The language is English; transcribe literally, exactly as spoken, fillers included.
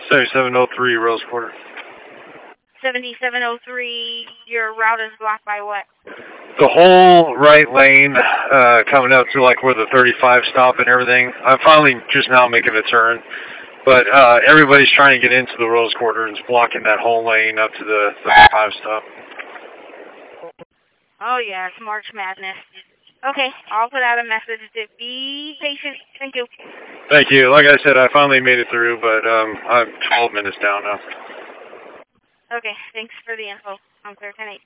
seventy-seven oh three Rose Quarter. seventy-seven oh three, your route is blocked by what? The whole right lane, uh, coming up to like where the thirty-five stop and everything. I'm finally just now making a turn. But uh, everybody's trying to get into the Rose Quarter and it's blocking that whole lane up to the thirty-five stop. Oh yeah, it's March Madness. Okay, I'll put out a message to be patient. Thank you. Thank you. Like I said, I finally made it through, but um, I'm twelve minutes down now. Okay, thanks for the info. I'm clear ten eight.